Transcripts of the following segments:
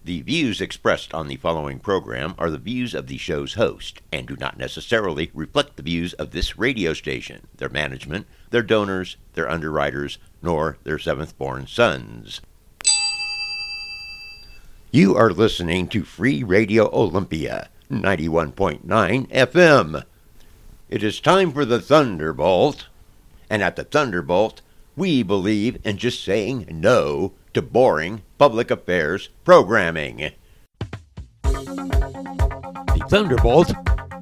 The views expressed on the following program are the views of the show's host and do not necessarily reflect the views of this radio station, their management, their donors, their underwriters, nor their seventh-born sons. You are listening to Free Radio Olympia, 91.9 FM. It is time for the Thunderbolt, and at the Thunderbolt, we believe in just saying no to boring public affairs programming. The Thunderbolt,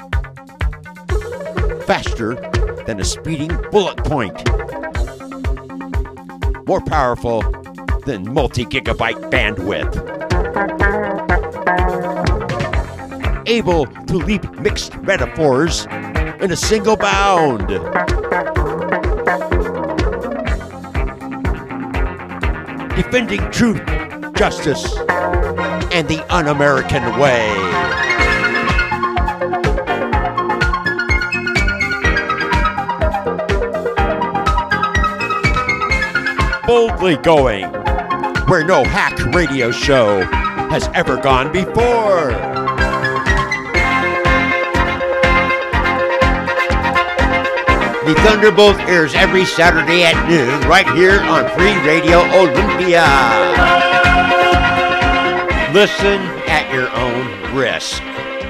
faster than a speeding bullet point, more powerful than multi-gigabyte bandwidth, able to leap mixed metaphors in a single bound. Defending truth, justice, and the un-American way. Boldly going where no hack radio show has ever gone before. The Thunderbolt airs every Saturday at noon right here on Free Radio Olympia. Listen at your own risk.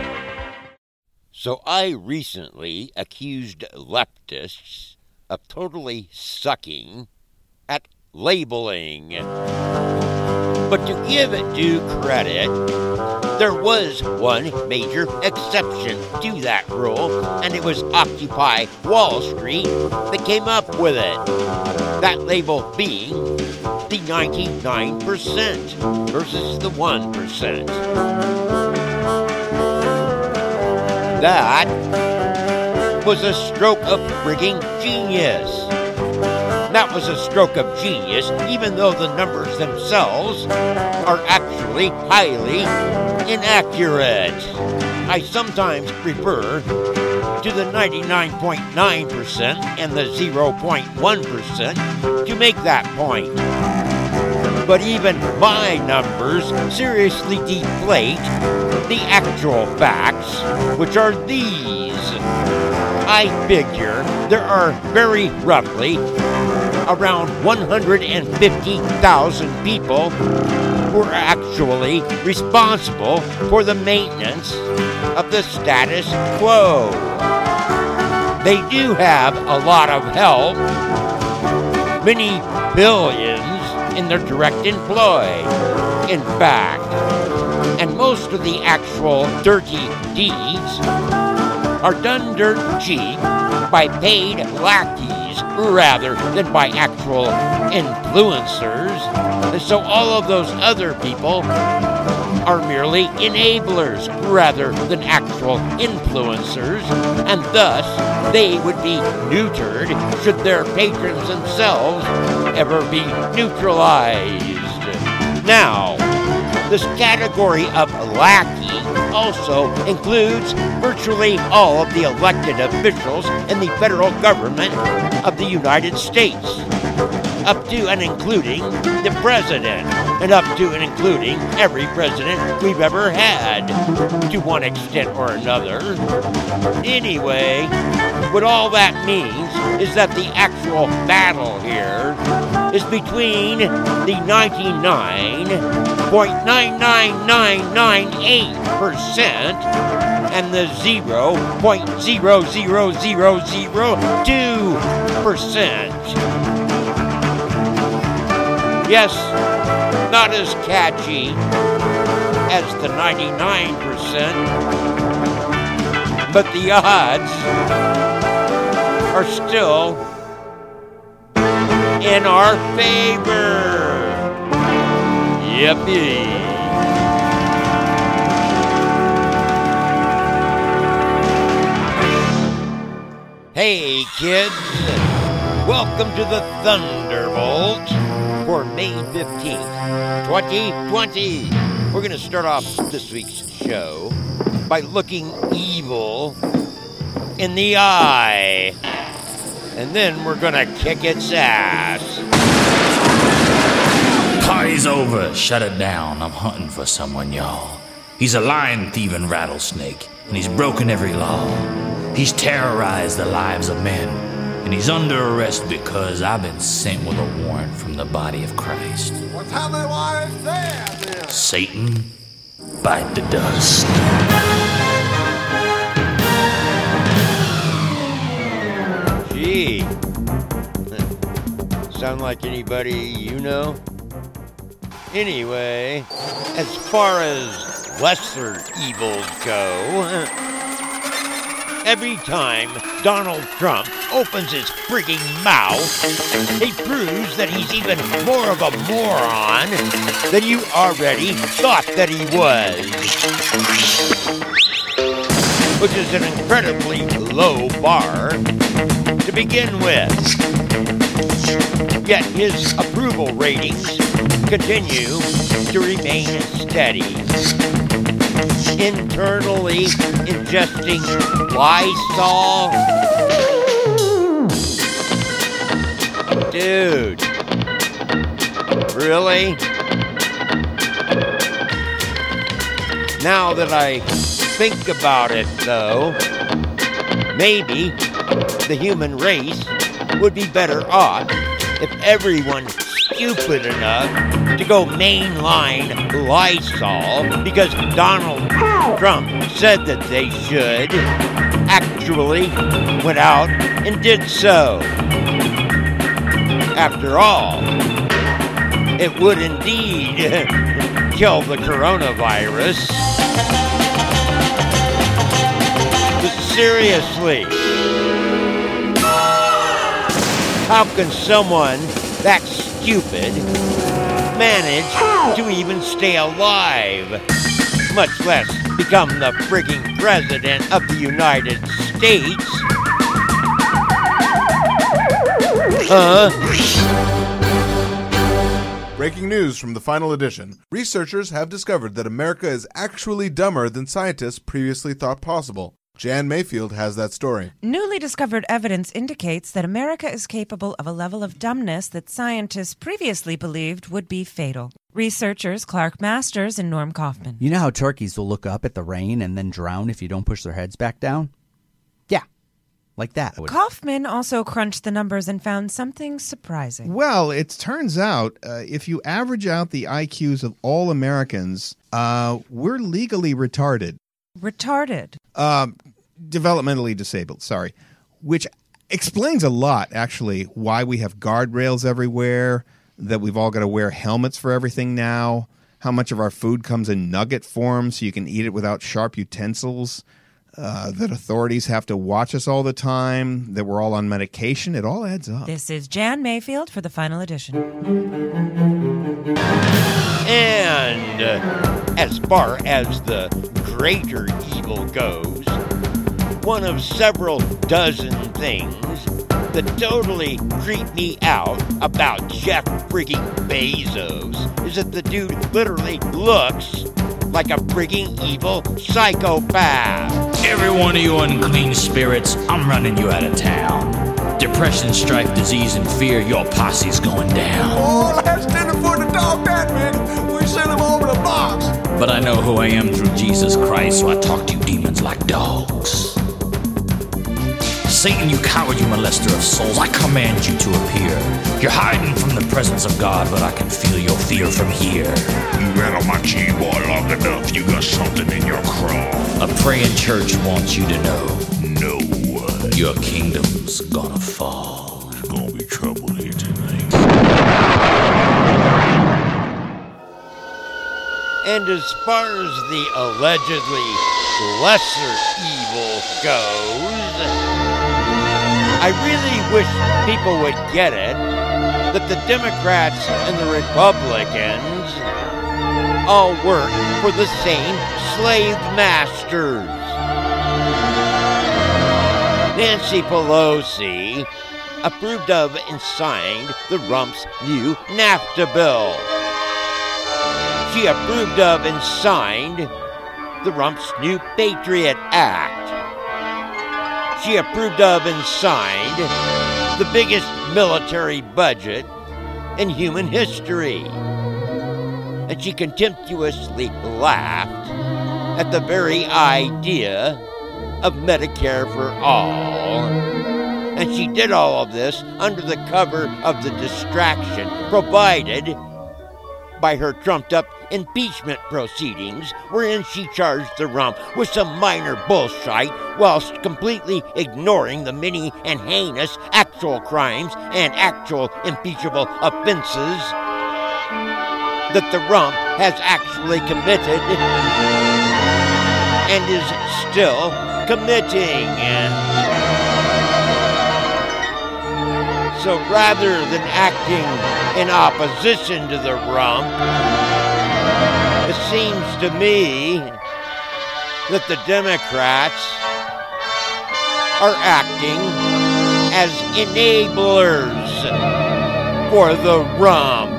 So I recently accused leftists of totally sucking at labeling. But to give due credit, there was one major exception to that rule, and it was Occupy Wall Street that came up with it. That label being the 99% versus the 1%. That was a stroke of frigging genius. That was a stroke of genius, even though the numbers themselves are actually highly inaccurate. I sometimes refer to the 99.9% and the 0.1% to make that point. But even my numbers seriously deflate the actual facts, which are these. I figure there are very roughly around 150,000 people who are actually responsible for the maintenance of the status quo. They do have a lot of help, many billions in their direct employ, in fact. And most of the actual dirty deeds are done dirt cheap by paid lackeys rather than by actual influencers. And so all of those other people are merely enablers rather than actual influencers, and thus they would be neutered should their patrons themselves ever be neutralized. Now, this category of lackey also includes virtually all of the elected officials in the federal government of the United States, up to and including the president, and up to and including every president we've ever had, to one extent or another. Anyway, what all that means is that the actual battle here is between the 99.99998% and the 0.00002%. Yes, not as catchy as the 99%, but the odds are still in our favor. Yippee. Hey kids, welcome to the Thunderbolt for May 15th, 2020. We're going to start off this week's show by looking evil in the eye. And then we're going to kick its ass. Party's over. Shut it down. I'm hunting for someone, y'all. He's a lion thieving rattlesnake, and he's broken every law. He's terrorized the lives of men, and he's under arrest because I've been sent with a warrant from the body of Christ. What's happening while it's there, then? Satan, bite the dust. Gee. Sound like anybody you know? Anyway, as far as lesser evils go, every time Donald Trump opens his frigging mouth, he proves that he's even more of a moron than you already thought that he was. Which is an incredibly low bar to begin with. Yet his approval ratings continue to remain steady. Internally ingesting Lysol. Dude. Really? Now that I think about it, though, maybe the human race would be better off if everyone's stupid enough to go mainline Lysol because Donald Trump said that they should, actually went out and did so. After all, it would indeed kill the coronavirus. But seriously, how can someone that stupid manage to even stay alive, much less become the frigging president of the United States? Breaking news from the final edition. Researchers have discovered that America is actually dumber than scientists previously thought possible. Jan Mayfield has that story. Newly discovered evidence indicates that America is capable of a level of dumbness that scientists previously believed would be fatal. Researchers Clark Masters and Norm Kaufman. You know how turkeys will look up at the rain and then drown if you don't push their heads back down? Yeah, like that. Kaufman also crunched the numbers and found something surprising. Well, it turns out if you average out the IQs of all Americans, we're legally retarded. Retarded. Developmentally disabled, sorry. Which explains a lot, actually, why we have guardrails everywhere, that we've all got to wear helmets for everything now, how much of our food comes in nugget form so you can eat it without sharp utensils, that authorities have to watch us all the time, that we're all on medication. It all adds up. This is Jan Mayfield for the final edition. And as far as the greater evil goes, one of several dozen things that totally creep me out about Jeff frigging Bezos is that the dude literally looks like a frigging evil psychopath. Every one of you unclean spirits, I'm running you out of town. Depression, strife, disease, and fear, your posse's going down. Oh, that's dinner for the dog, that man. We sent him over the box. But I know who I am through Jesus Christ, so I talk to you demons like dogs. Satan, you coward, you molester of souls, I command you to appear. You're hiding from the presence of God, but I can feel your fear from here. You ran on my keyboard long enough, you got something in your craw. A praying church wants you to know. No. Your kingdom's gonna fall. There's gonna be trouble here tonight. And as far as the allegedly lesser evil goes, I really wish people would get it that the Democrats and the Republicans all work for the same slave masters. Nancy Pelosi approved of and signed the Rump's new NAFTA bill. She approved of and signed the Rump's new Patriot Act. She approved of and signed the biggest military budget in human history. and she contemptuously laughed at the very idea of Medicare for all. And she did all of this under the cover of the distraction provided by her trumped-up impeachment proceedings, wherein she charged the rump with some minor bullshit whilst completely ignoring the many and heinous actual crimes and actual impeachable offenses that the rump has actually committed and is still committing. So rather than acting in opposition to the rump, it seems to me that the Democrats are acting as enablers for the rump.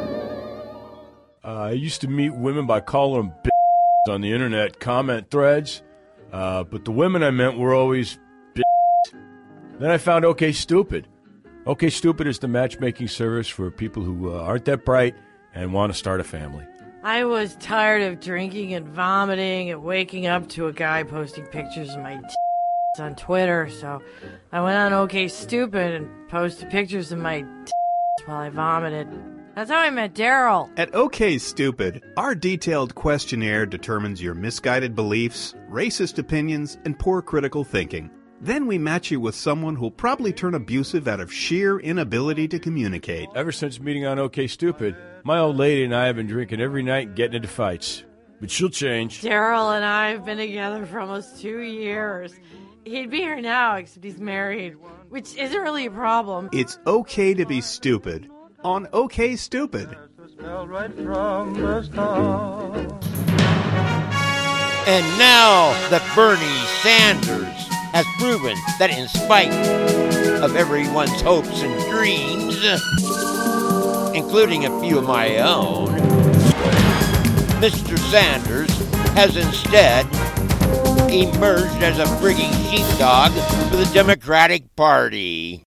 I used to meet women by calling them bitches on the internet comment threads, but the women I met were always bitches. Then I found OK Stupid. OK Stupid is the matchmaking service for people who aren't that bright and want to start a family. I was tired of drinking and vomiting and waking up to a guy posting pictures of my on Twitter, so I went on OK Stupid and posted pictures of my while I vomited. That's how I met Daryl. At OK Stupid, our detailed questionnaire determines your misguided beliefs, racist opinions, and poor critical thinking. Then we match you with someone who'll probably turn abusive out of sheer inability to communicate. Ever since meeting on OK Stupid, my old lady and I have been drinking every night and getting into fights. But she'll change. Daryl and I have been together for almost 2 years. He'd be here now, except he's married, which isn't really a problem. It's okay to be stupid on OK Stupid. And now that Bernie Sanders has proven that in spite of everyone's hopes and dreams, including a few of my own, Mr. Sanders has instead emerged as a frigging sheepdog for the Democratic Party.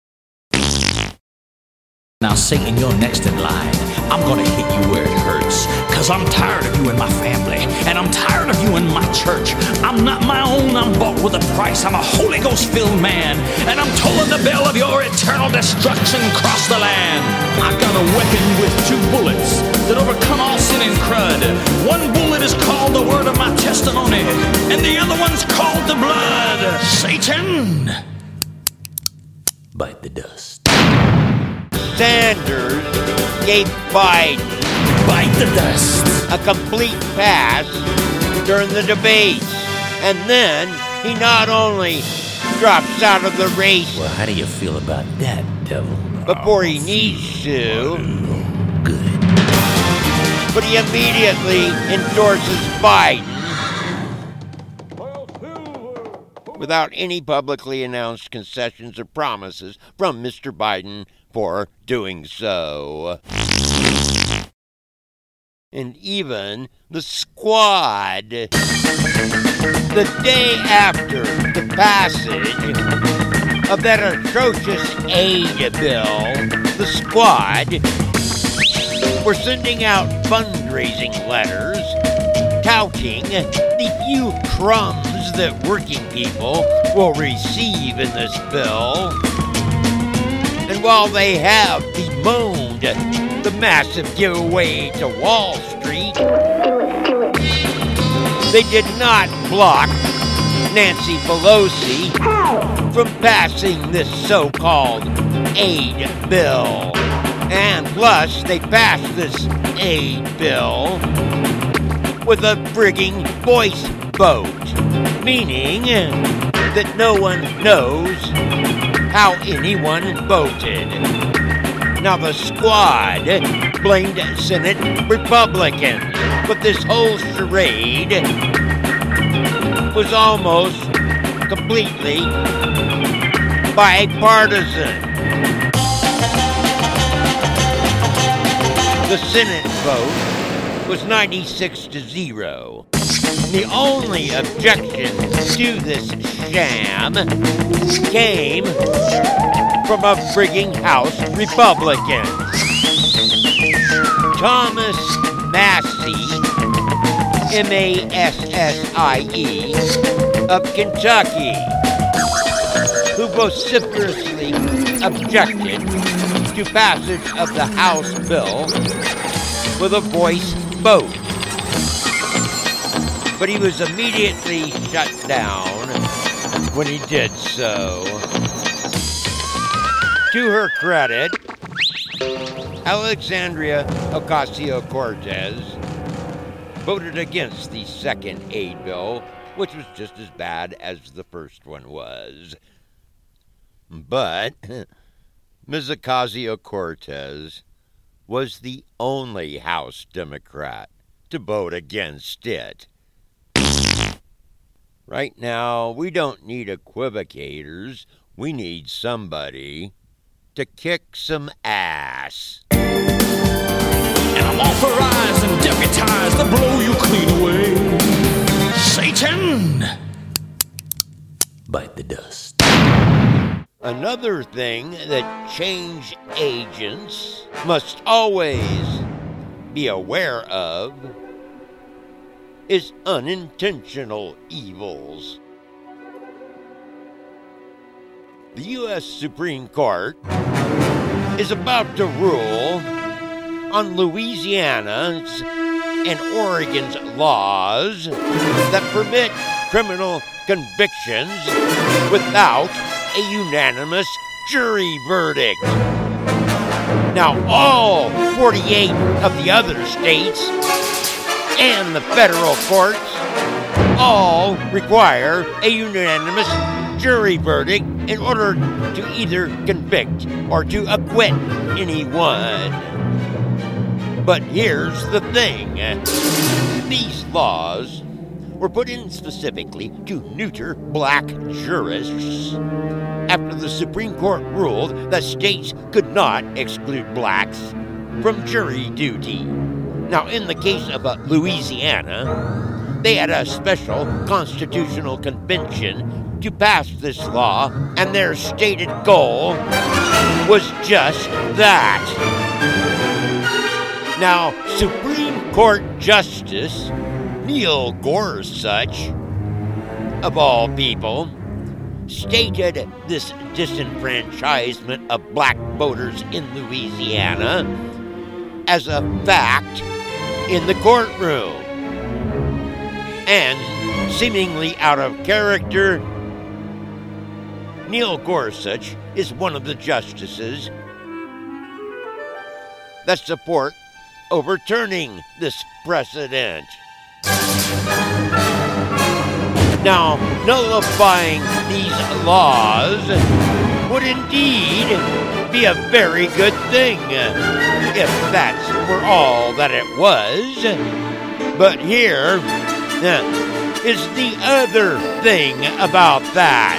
Now, Satan, you're next in line. I'm gonna hit you where it hurts, cause I'm tired of you and my family, and I'm tired of you and my church. I'm not my own, I'm bought with a price. I'm a Holy Ghost-filled man, and I'm tolling the bell of your eternal destruction across the land. I've got a weapon with 2 bullets that overcome all sin and crud. One bullet is called the word of my testimony, and the other one's called the blood. Satan, bite the dust. Sanders gave Biden bite the dust a complete pass during the debates, and then he not only drops out of the race. Well, how do you feel about that, devil? Before he needs to. Good. But he immediately endorses Biden without any publicly announced concessions or promises from Mr. Biden for doing so. And even the Squad, the day after the passage of that atrocious aid bill, the Squad were sending out fundraising letters touting the few crumbs that working people will receive in this bill. And while they have bemoaned the massive giveaway to Wall Street, they did not block Nancy Pelosi from passing this so-called aid bill. And plus, they passed this aid bill with a frigging voice vote, meaning that no one knows how anyone voted. Now, the Squad blamed Senate Republicans, but this whole charade was almost completely bipartisan. The Senate vote was 96-0. The only objection to this sham came from a frigging House Republican. Thomas Massie, M-A-S-S-I-E, of Kentucky, who vociferously objected to passage of the House bill with a voice vote. But he was immediately shut down when he did so. To her credit, Alexandria Ocasio-Cortez voted against the second aid bill, which was just as bad as the first one was. But Ms. Ocasio-Cortez was the only House Democrat to vote against it. Right now, we don't need equivocators. We need somebody to kick some ass. And I'm authorized and deputized to blow you clean away. Satan! Bite the dust. Another thing that change agents must always be aware of is unintentional evils. The U.S. Supreme Court is about to rule on Louisiana's and Oregon's laws that permit criminal convictions without a unanimous jury verdict. Now, all 48 of the other states and the federal courts all require a unanimous jury verdict in order to either convict or to acquit anyone. But here's the thing. These laws were put in specifically to neuter black jurists after the Supreme Court ruled that states could not exclude blacks from jury duty. Now, in the case of Louisiana, they had a special constitutional convention to pass this law, and their stated goal was just that. Now, Supreme Court Justice Neil Gorsuch, of all people, stated this disenfranchisement of black voters in Louisiana as a fact in the courtroom. And, seemingly out of character, Neil Gorsuch is one of the justices that support overturning this precedent. Now, nullifying these laws would indeed be a very good thing if that's were all that it was. But here is the other thing about that.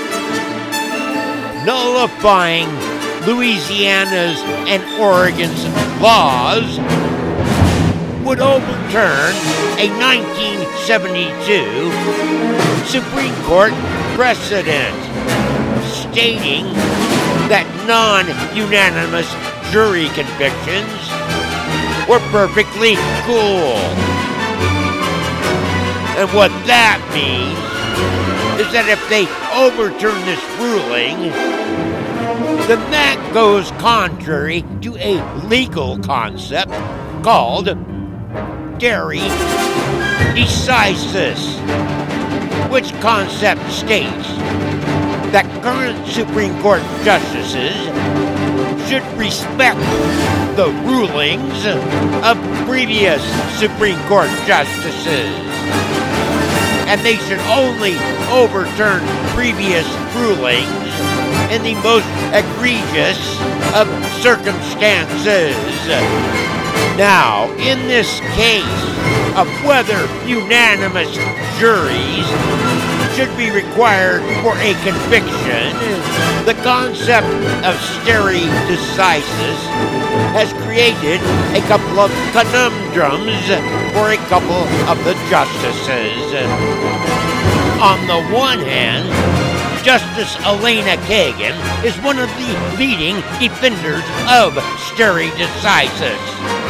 Nullifying Louisiana's and Oregon's laws would overturn a 1972 Supreme Court precedent stating that non-unanimous jury convictions were perfectly cool. And what that means is that if they overturn this ruling, then that goes contrary to a legal concept called stare decisis, which concept states that current Supreme Court justices should respect the rulings of previous Supreme Court justices, and they should only overturn previous rulings in the most egregious of circumstances. Now, in this case of whether unanimous juries should be required for a conviction, the concept of stare decisis has created a couple of conundrums for a couple of the justices. On the one hand, Justice Elena Kagan is one of the leading defenders of stare decisis.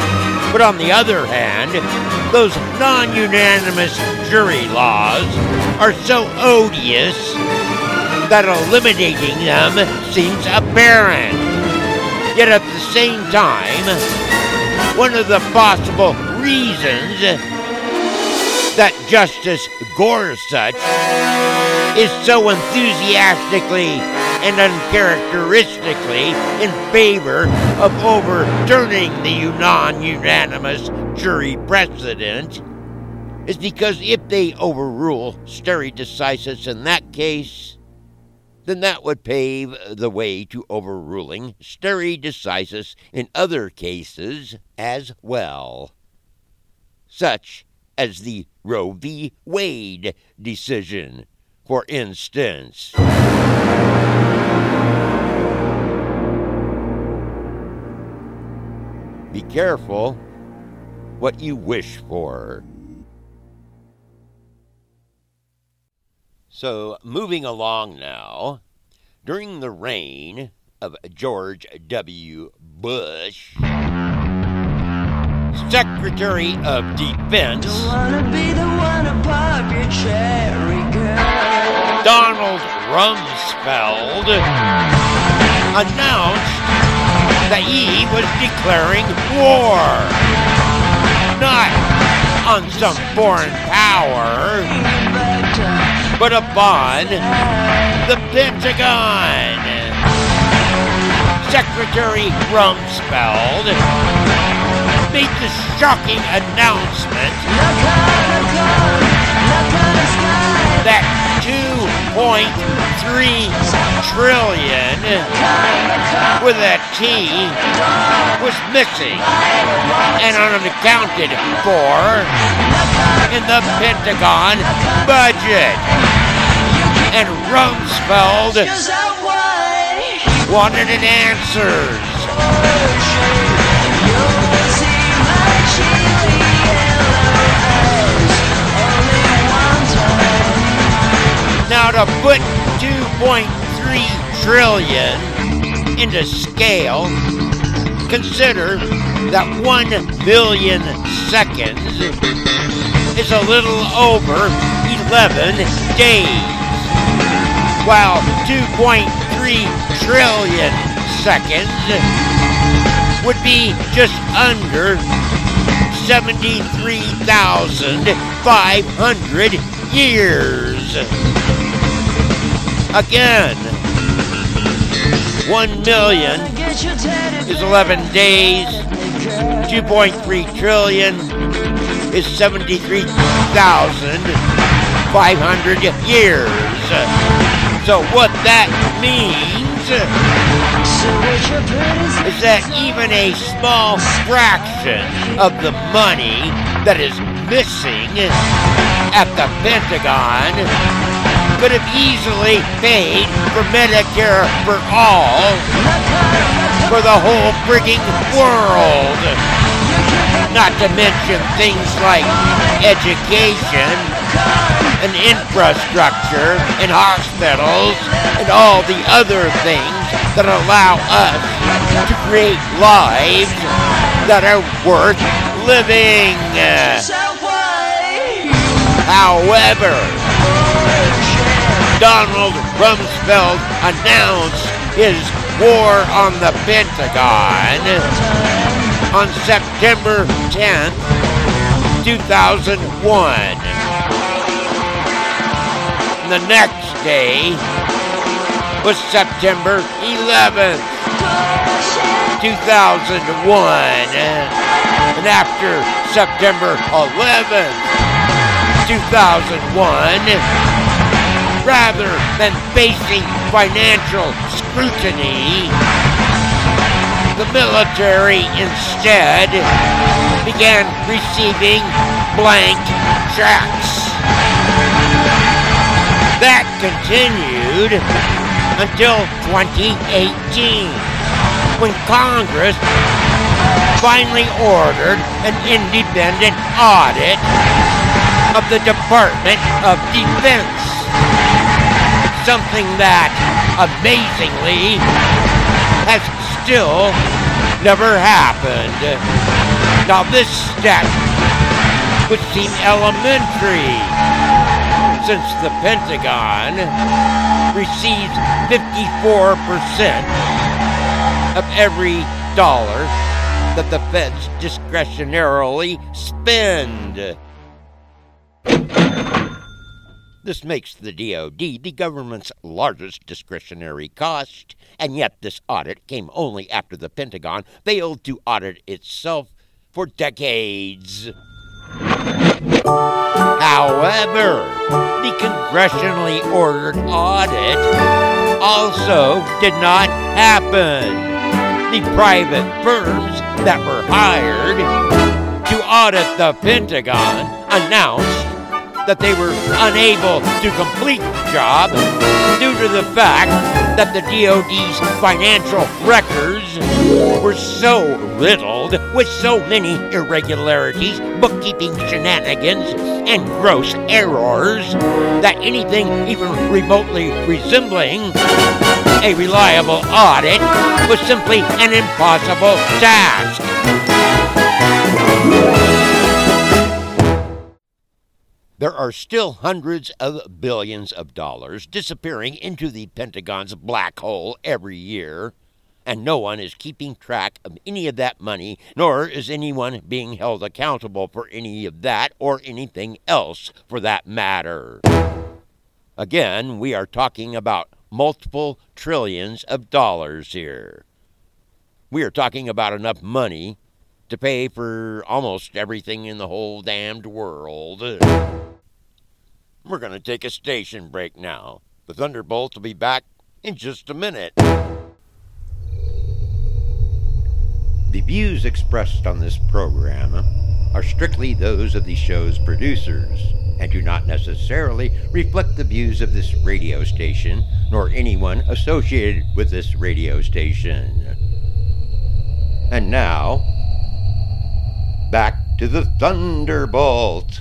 But on the other hand, those non-unanimous jury laws are so odious that eliminating them seems aberrant. Yet at the same time, one of the possible reasons that Justice Gorsuch is so enthusiastically and uncharacteristically in favor of overturning the non-unanimous jury precedent is because if they overrule stare decisis in that case, then that would pave the way to overruling stare decisis in other cases as well, such as the Roe v. Wade decision, for instance. Be careful what you wish for. So, moving along now, during the reign of George W. Bush, Secretary of Defense Donald Rumsfeld announced that he was declaring war, not on some foreign power, but upon the Pentagon. Secretary Rumsfeld made the shocking announcement that $2.3 trillion with a T was missing and unaccounted for in the Pentagon budget. And Rumsfeld wanted an answer. Now to put 2.3 trillion into scale, consider that 1 billion seconds is a little over 11 days, while 2.3 trillion seconds would be just under 73,500 years. Again, 1 million is 11 days, 2.3 trillion is 73,500 years. So what that means is that even a small fraction of the money that is missing at the Pentagon could have easily paid for Medicare for all for the whole frigging world. Not to mention things like education and infrastructure and hospitals and all the other things that allow us to create lives that are worth living. However, Donald Rumsfeld announced his war on the Pentagon on September 10th, 2001. The next day was September 11th, 2001. And after September 11th, 2001, rather than facing financial scrutiny, the military instead began receiving blank checks. That continued until 2018, when Congress finally ordered an independent audit of the Department of Defense. Something that, amazingly, has still never happened. Now this stat would seem elementary, since the Pentagon receives 54% of every dollar that the feds discretionarily spend. This makes the DoD the government's largest discretionary cost, and yet this audit came only after the Pentagon failed to audit itself for decades. However, the congressionally ordered audit also did not happen. The private firms that were hired to audit the Pentagon announced that they were unable to complete the job due to the fact that the DoD's financial records were so riddled with so many irregularities, bookkeeping shenanigans, and gross errors that anything even remotely resembling a reliable audit was simply an impossible task. There are still hundreds of billions of dollars disappearing into the Pentagon's black hole every year, and no one is keeping track of any of that money, nor is anyone being held accountable for any of that or anything else for that matter. Again, we are talking about multiple trillions of dollars here. We are talking about enough money to pay for almost everything in the whole damned world. We're going to take a station break now. The Thunderbolt will be back in just a minute. The views expressed on this program are strictly those of the show's producers and do not necessarily reflect the views of this radio station nor anyone associated with this radio station. And now, back to the Thunderbolt.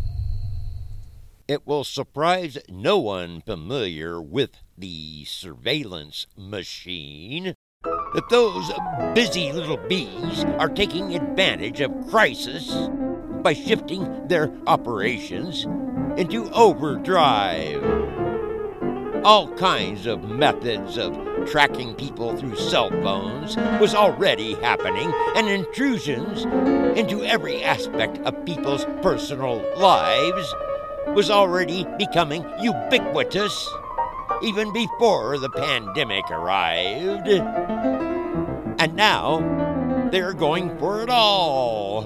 It will surprise no one familiar with the surveillance machine that those busy little bees are taking advantage of crisis by shifting their operations into overdrive. All kinds of methods of tracking people through cell phones was already happening, and intrusions into every aspect of people's personal lives was already becoming ubiquitous even before the pandemic arrived. And now they're going for it all.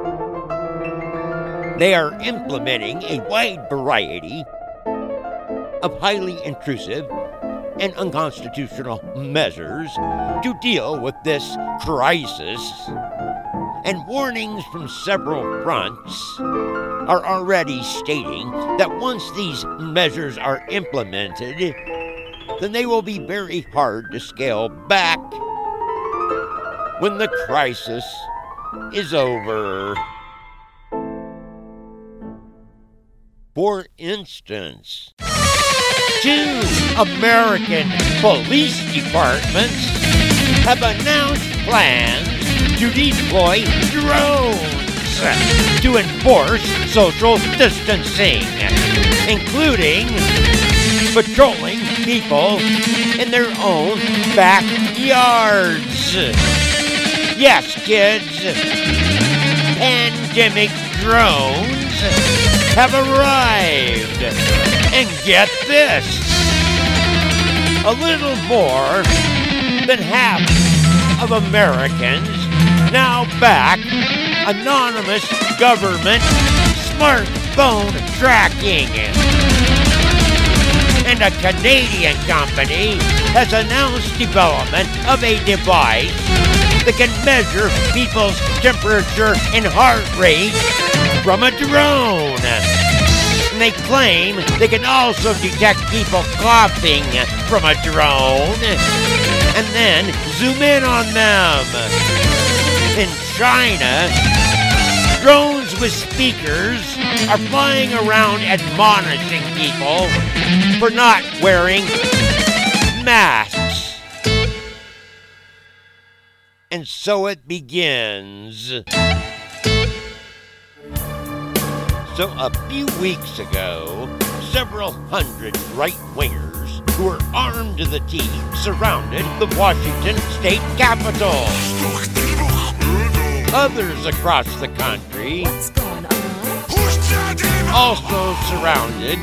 They are implementing a wide variety of highly intrusive and unconstitutional measures to deal with this crisis, and warnings from several fronts are already stating that once these measures are implemented, then they will be very hard to scale back when the crisis is over. For instance, 2 American police departments have announced plans to deploy drones to enforce social distancing, including patrolling people in their own backyards. Yes, kids, pandemic drones have arrived. And get this, a little more than half of Americans now back anonymous government smartphone tracking. And a Canadian company has announced development of a device that can measure people's temperature and heart rate from a drone. And they claim they can also detect people coughing from a drone and then zoom in on them. In China, drones with speakers are flying around admonishing people for not wearing masks. And so it begins. So a few weeks ago, several hundred right-wingers who were armed to the teeth surrounded the Washington state capitol. Others across the country also surrounded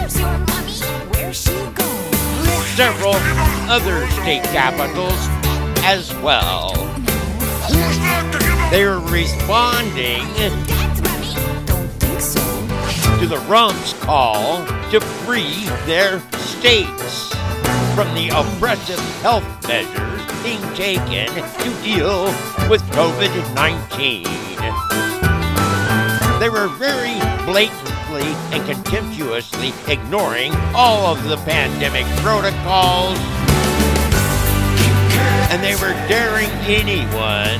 several other state capitals as well. They were responding to the Rumps' call to free their states from the oppressive health measures being taken to deal with COVID-19. They were very blatantly and contemptuously ignoring all of the pandemic protocols, and they were daring anyone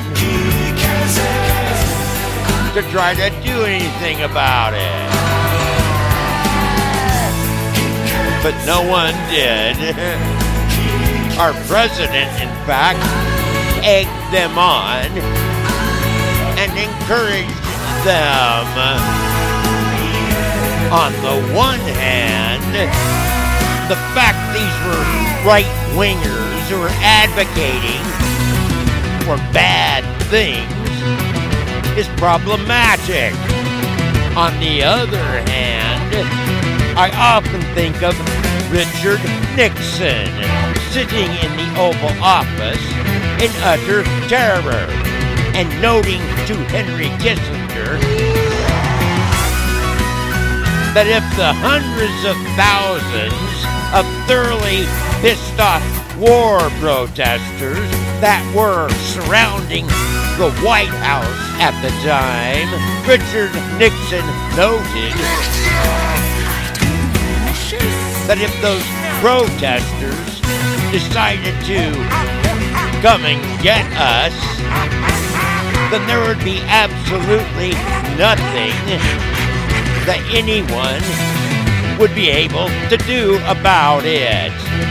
to try to do anything about it. But no one did. Our president, in fact, egged them on and encouraged them. On the one hand, the fact these were right-wingers who were advocating for bad things is problematic. On the other hand, I often think of Richard Nixon sitting in the Oval Office in utter terror and noting to Henry Kissinger that if the hundreds of thousands of thoroughly pissed off war protesters that were surrounding the White House at the time, Richard Nixon noted that if those protesters decided to come and get us, then there would be absolutely nothing that anyone would be able to do about it.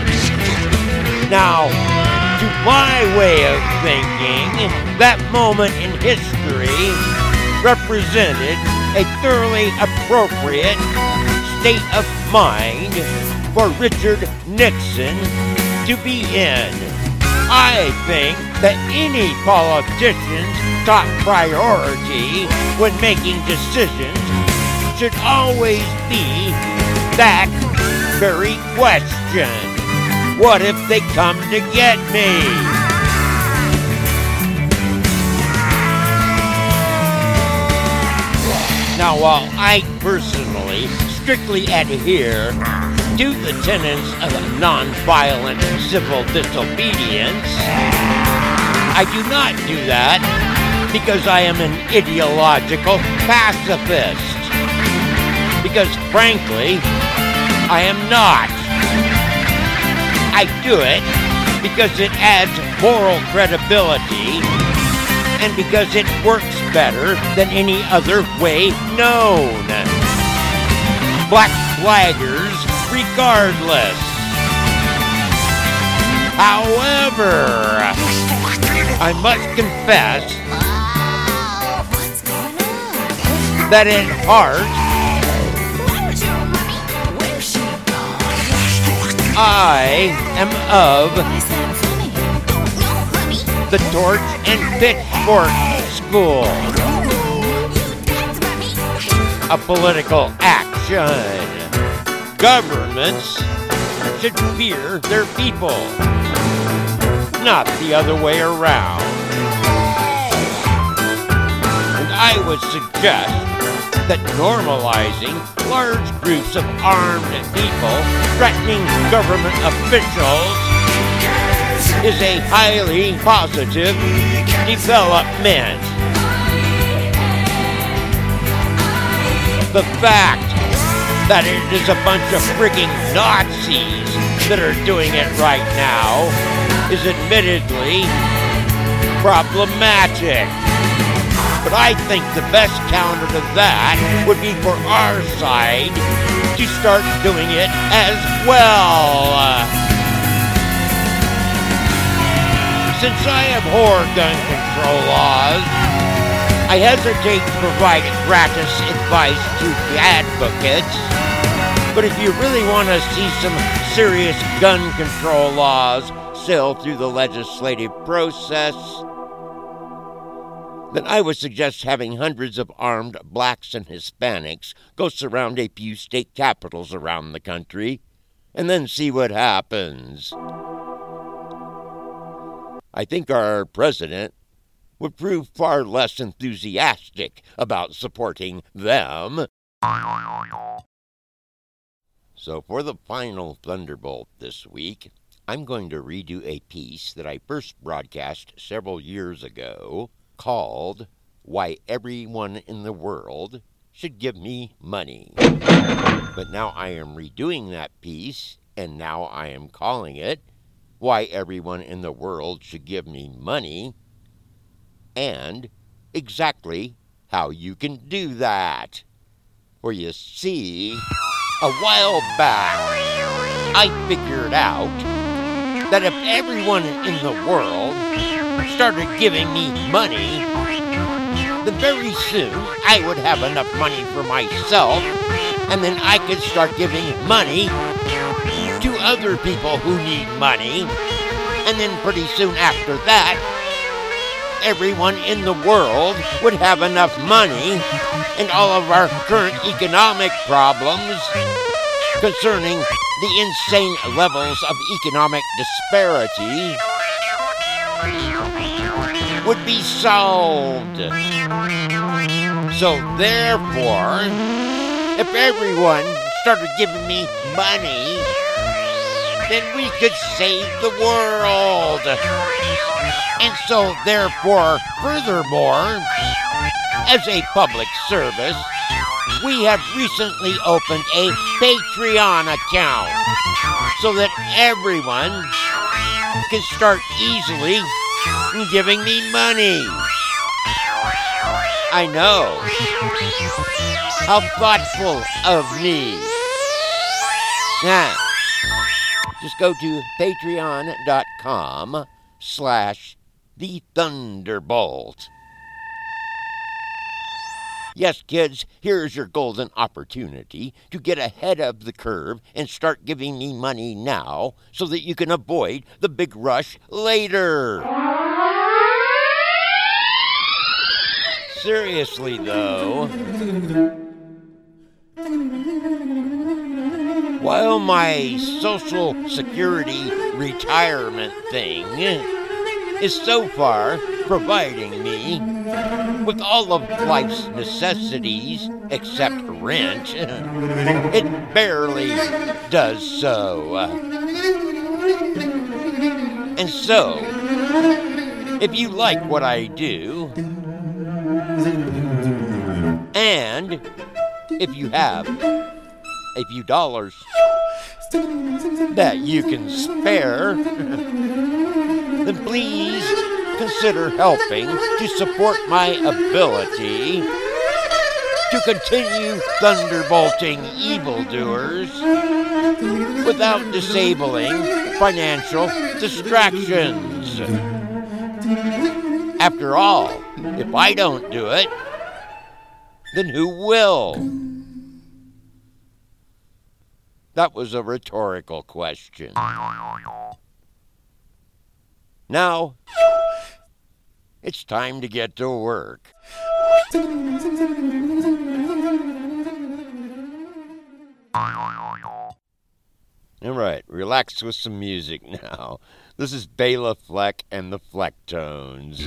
Now, to my way of thinking, that moment in history represented a thoroughly appropriate state of mind for Richard Nixon to be in. I think that any politician's top priority when making decisions should always be that very question. What if they come to get me? Now, while I personally strictly adhere to the tenets of nonviolent civil disobedience, I do not do that because I am an ideological pacifist. Because, frankly, I am not. I do it because it adds moral credibility and because it works better than any other way known. Black flaggers regardless. However, I must confess that at heart, I am of the torch and pitchfork school of political action. Governments should fear their people, not the other way around. And I would suggest that normalizing large groups of armed people threatening government officials is a highly positive development. The fact that it is a bunch of frigging Nazis that are doing it right now is admittedly problematic. But I think the best counter to that would be for our side to start doing it as well. Since I abhor gun control laws, I hesitate to provide gratis advice to the advocates, but if you really want to see some serious gun control laws sail through the legislative process, then I would suggest having hundreds of armed blacks and Hispanics go surround a few state capitals around the country, and then see what happens. I think our president would prove far less enthusiastic about supporting them. So for the final Thunderbolt this week, I'm going to redo a piece that I first broadcast several years ago called Why Everyone in the World Should Give Me Money. But now I am redoing that piece, and now I am calling it Why Everyone in the World Should Give Me Money, and exactly how you can do that. For you see, a while back, I figured out that if everyone in the world started giving me money, then very soon I would have enough money for myself, and then I could start giving money to other people who need money, and then pretty soon after that, everyone in the world would have enough money, and all of our current economic problems concerning the insane levels of economic disparity would be solved. So therefore, if everyone started giving me money, then we could save the world. And so therefore, furthermore, as a public service, we have recently opened a Patreon account so that everyone can start easily giving me money. I know. How thoughtful of me. Now, just go to patreon.com/TheThunderbolt. Yes, kids, here's your golden opportunity to get ahead of the curve and start giving me money now so that you can avoid the big rush later. Seriously, though, while my Social Security retirement thing is so far providing me with all of life's necessities except rent, it barely does so. And so, if you like what I do, and if you have a few dollars that you can spare, then please consider helping to support my ability to continue thunderbolting evildoers without disabling financial distractions. After all, if I don't do it, then who will? That was a rhetorical question. Now, it's time to get to work. All right, relax with some music now. This is Bela Fleck and the Flecktones.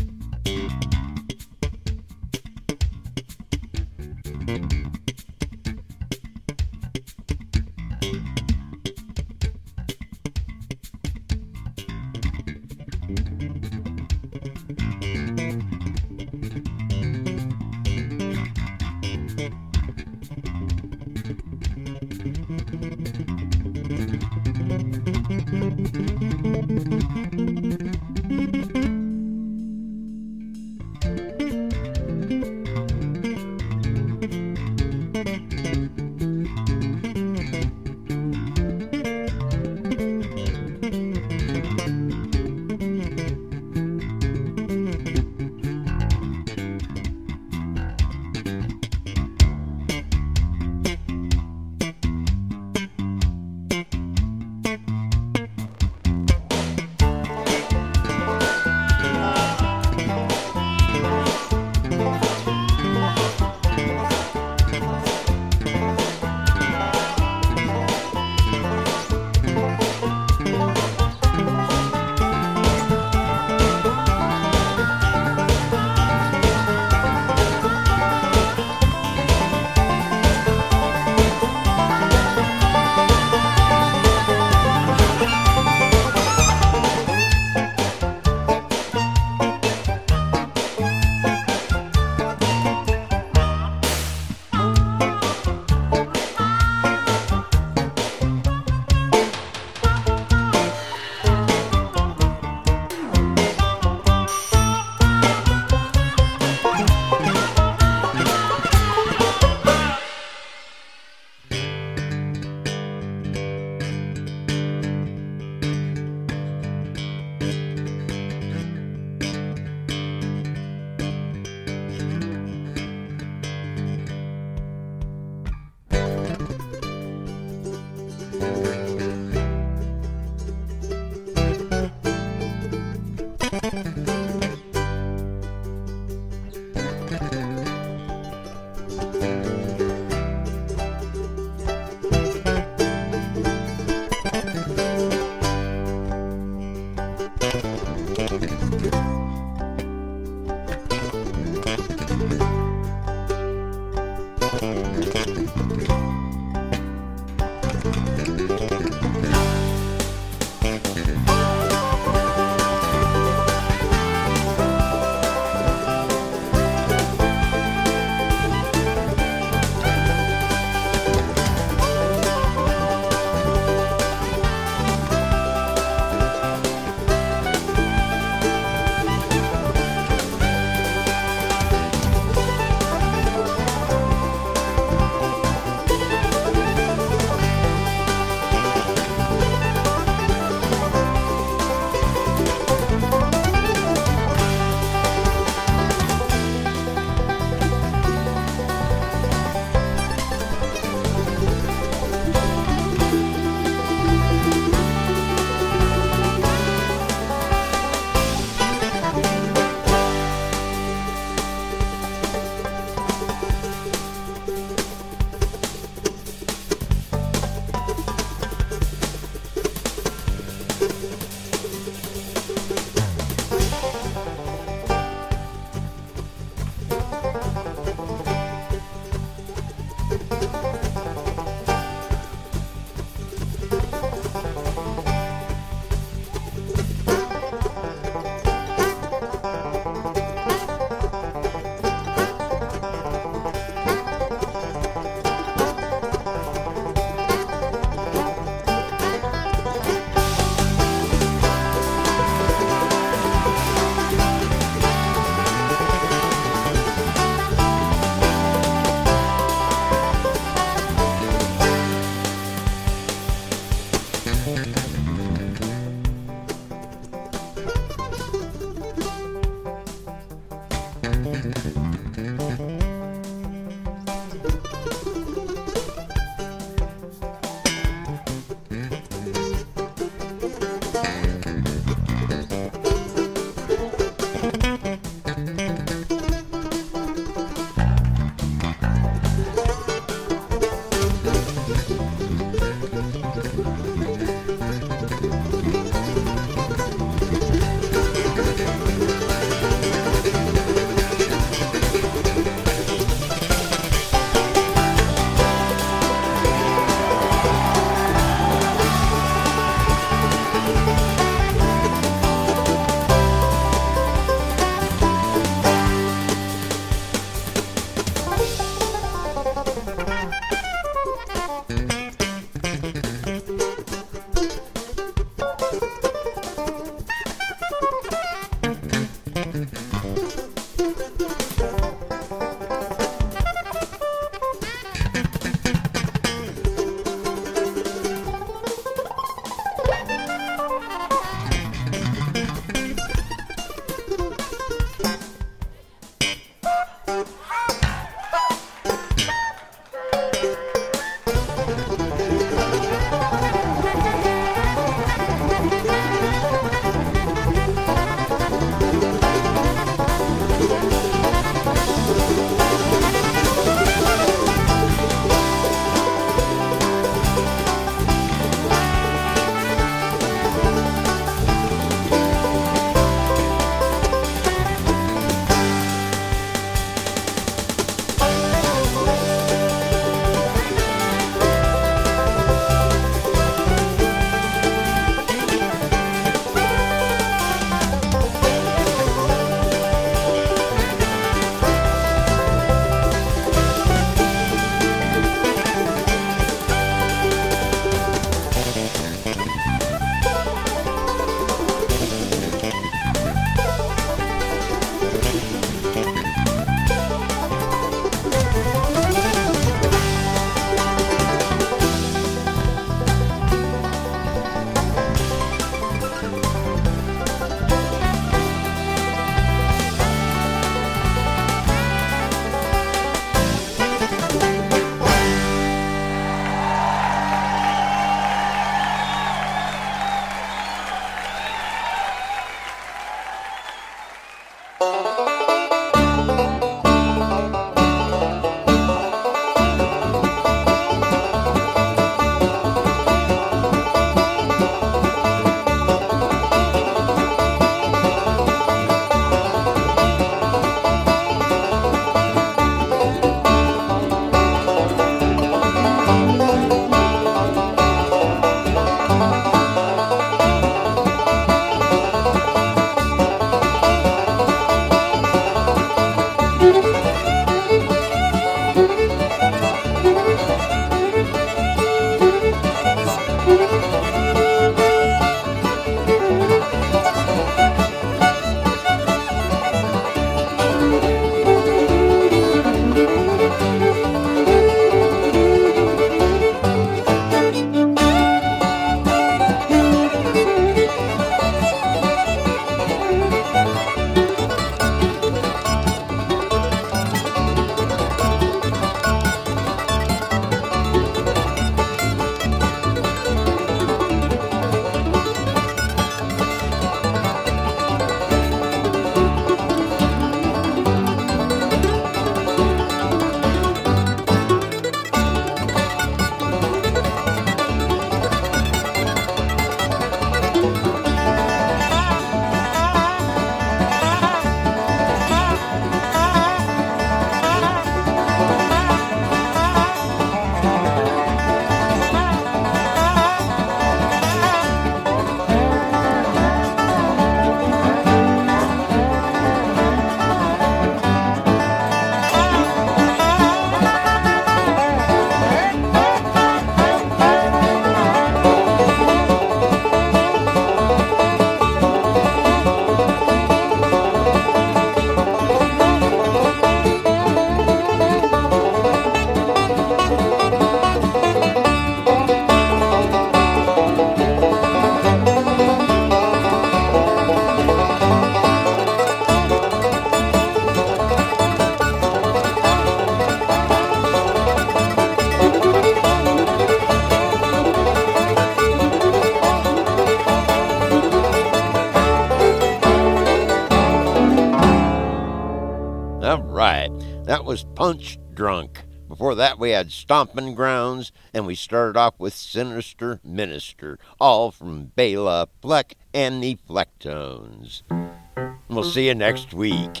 That was Punch Drunk. Before that, we had Stompin' Grounds, and we started off with Sinister Minister, all from Bela Fleck and the Flecktones. We'll see you next week.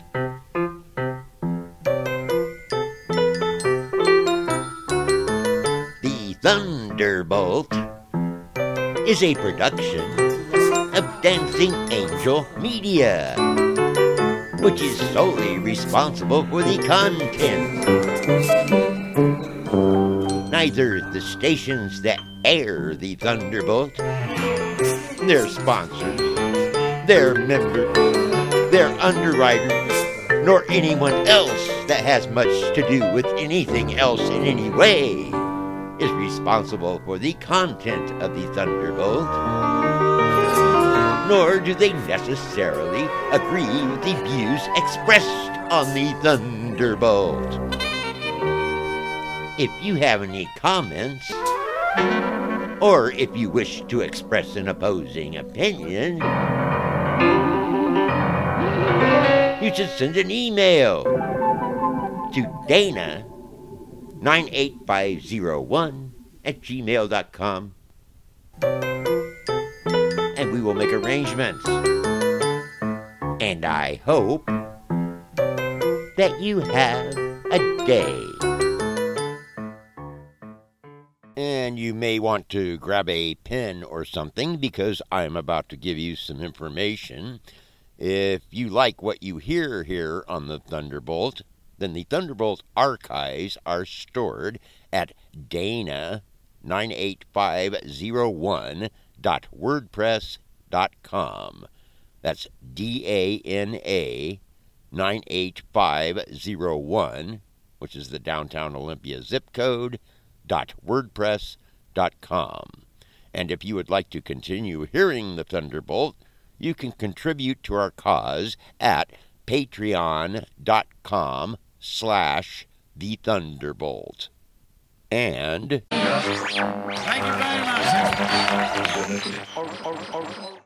The Thunderbolt is a production of Dancing Angel Media, which is solely responsible for the content. Neither the stations that air the Thunderbolt, their sponsors, their members, their underwriters, nor anyone else that has much to do with anything else in any way is responsible for the content of the Thunderbolt, nor do they necessarily agree with the views expressed on the Thunderbolt. If you have any comments, or if you wish to express an opposing opinion, you should send an email to Dana98501@gmail.com, and we will make arrangements. And I hope that you have a day. And you may want to grab a pen or something, because I'm about to give you some information. If you like what you hear here on the Thunderbolt, then the Thunderbolt archives are stored at dana98501.wordpress.com. That's DANA 98501, which is the downtown Olympia zip code, .wordpress.com. And if you would like to continue hearing the Thunderbolt, you can contribute to our cause at patreon.com/thethunderbolt. And Thank you very much.